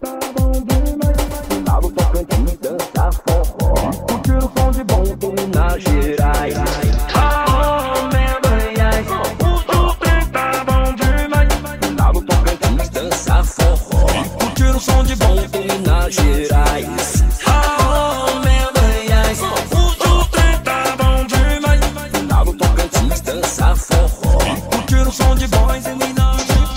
Lá no Tocantins dança forró, curtir o som de bom em Minas Gerais. Oh, meu Goiás, o trem tá bom demais. Lá no Tocantins dança forró, curtir o som de bom em Minas Gerais. Oh, meu Goiás, o trem tá bom demais. Lá no Tocantins dança forró, curtir o som de bons em Minas Gerais.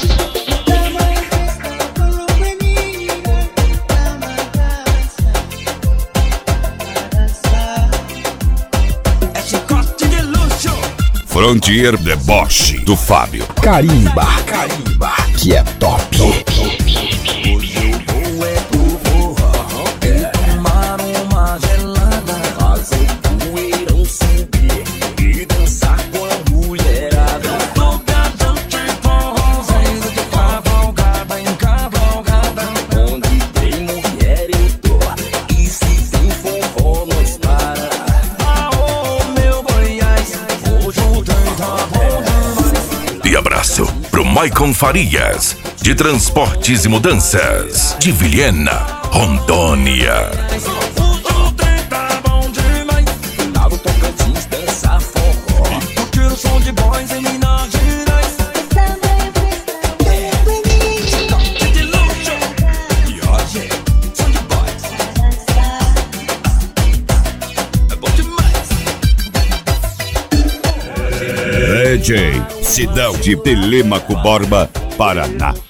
Frontier Deboche do Fábio. Carimba, que é top. Hoje eu vou é pro forró e tomar uma gelada, fazer poeirão subir e dançar com a mulherada. Tô gadante forrozeiro de cavalgada em cavalgada, onde tem mulher eu tô, e se tem forró nós para. Aô, meu Goiás, hoje o trem tá bom demais. E abraço pro Maicon Farias, de Transportes e Mudanças, de Vilhena, Rondônia. O trem tá bom demais. Lá no Tocantins dança forró, curtir o som de boys em Minas Gerais. Toque de luxo. E hoje, som de boys. É bom demais. DJ Cidão de Telêmaco Borba, Paraná.